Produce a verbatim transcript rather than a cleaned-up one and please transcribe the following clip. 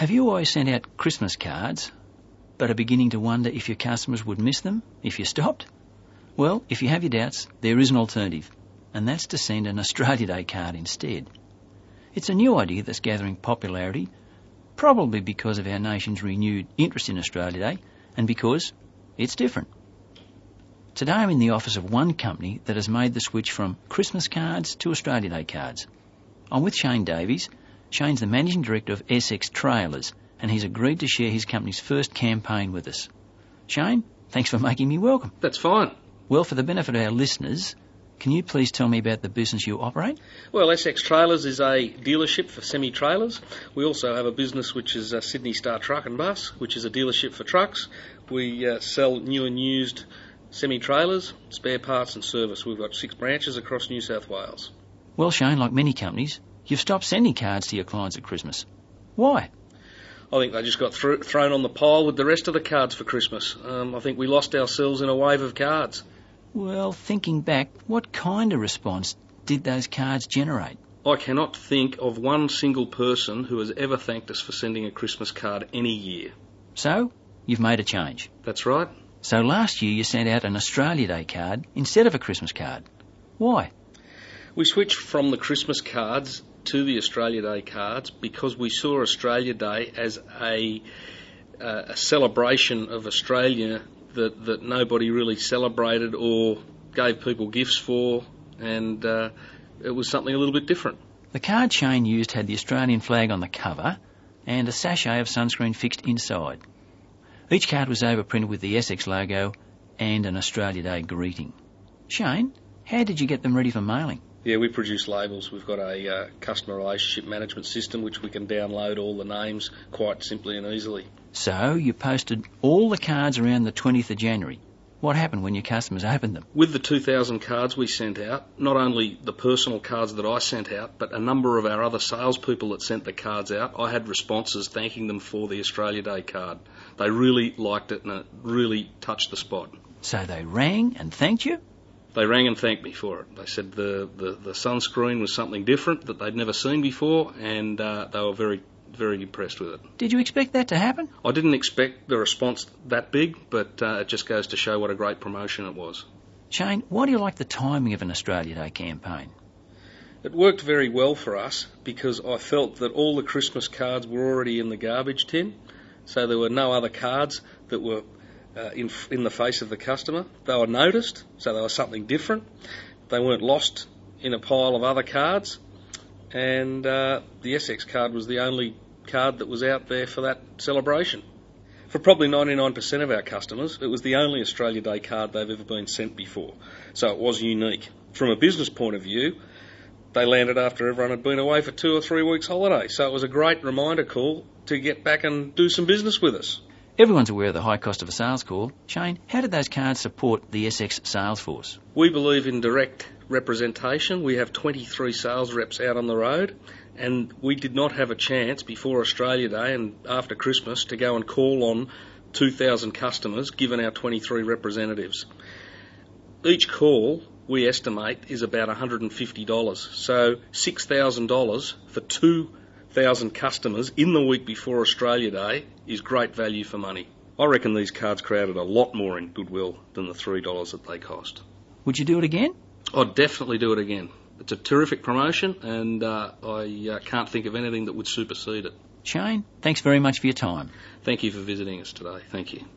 Have you always sent out Christmas cards, but are beginning to wonder if your customers would miss them if you stopped? Well, if you have your doubts, there is an alternative, and that's to send an Australia Day card instead. It's a new idea that's gathering popularity, probably because of our nation's renewed interest in Australia Day, and because it's different. Today I'm in the office of one company that has made the switch from Christmas cards to Australia Day cards. I'm with Shane Davies. Shane's the Managing Director of S X Trailers, and he's agreed to share his company's first campaign with us. Shane, thanks for making me welcome. That's fine. Well, for the benefit of our listeners, can you please tell me about the business you operate? Well, S X Trailers is a dealership for semi-trailers. We also have a business which is uh, Sydney Star Truck and Bus, which is a dealership for trucks. We uh, sell new and used semi-trailers, spare parts and service. We've got six branches across New South Wales. Well, Shane, like many companies, you've stopped sending cards to your clients at Christmas. Why? I think they just got th- thrown on the pile with the rest of the cards for Christmas. Um, I think we lost ourselves in a wave of cards. Well, thinking back, what kind of response did those cards generate? I cannot think of one single person who has ever thanked us for sending a Christmas card any year. So, you've made a change. That's right. So last year you sent out an Australia Day card instead of a Christmas card. Why? We switched from the Christmas cards to the Australia Day cards because we saw Australia Day as a, uh, a celebration of Australia that, that nobody really celebrated or gave people gifts for, and uh, it was something a little bit different. The card Shane used had the Australian flag on the cover and a sachet of sunscreen fixed inside. Each card was overprinted with the S X logo and an Australia Day greeting. Shane, how did you get them ready for mailing? Yeah, we produce labels. We've got a uh, customer relationship management system which we can download all the names quite simply and easily. So you posted all the cards around the twentieth of January. What happened when your customers opened them? With the two thousand cards we sent out, not only the personal cards that I sent out, but a number of our other salespeople that sent the cards out, I had responses thanking them for the Australia Day card. They really liked it and it really touched the spot. So they rang and thanked you? They rang and thanked me for it. They said the, the, the sunscreen was something different that they'd never seen before, and uh, they were very, very impressed with it. Did you expect that to happen? I didn't expect the response that big, but uh, it just goes to show what a great promotion it was. Shane, why do you like the timing of an Australia Day campaign? It worked very well for us because I felt that all the Christmas cards were already in the garbage tin, so there were no other cards that were Uh, in, in the face of the customer. They were noticed, so they were something different. They weren't lost in a pile of other cards, and uh, the S X card was the only card that was out there for that celebration. For probably ninety-nine percent of our customers, it was the only Australia Day card they've ever been sent before, so it was unique. From a business point of view, they landed after everyone had been away for two or three weeks holiday, so it was a great reminder call to get back and do some business with us. Everyone's aware of the high cost of a sales call. Shane, how did those cards support the S X sales force? We believe in direct representation. We have twenty-three sales reps out on the road, and we did not have a chance before Australia Day and after Christmas to go and call on two thousand customers given our twenty-three representatives. Each call, we estimate, is about one hundred fifty dollars. So six thousand dollars for two thousand customers in the week before Australia Day is great value for money. I reckon these cards created a lot more in goodwill than the three dollars that they cost. Would you do it again? I'd definitely do it again. It's a terrific promotion, and uh, I uh, can't think of anything that would supersede it. Shane, thanks very much for your time. Thank you for visiting us today. Thank you.